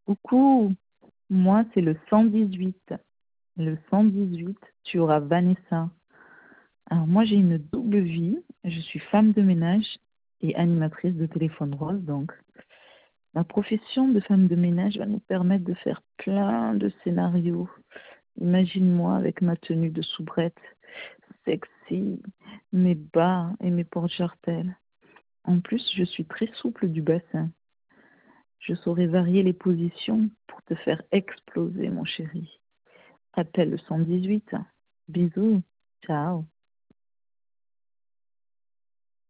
Coucou, moi c'est le 118. Le 118, tu auras Vanessa. Alors moi j'ai une double vie. Je suis femme de ménage et animatrice de téléphone rose. Donc ma profession de femme de ménage va nous permettre de faire plein de scénarios. Imagine-moi avec ma tenue de soubrette, sexy, mes bas et mes porte-jartelles. En plus, je suis très souple du bassin. Je saurai varier les positions pour te faire exploser, mon chéri. Appelle le 118. Bisous. Ciao.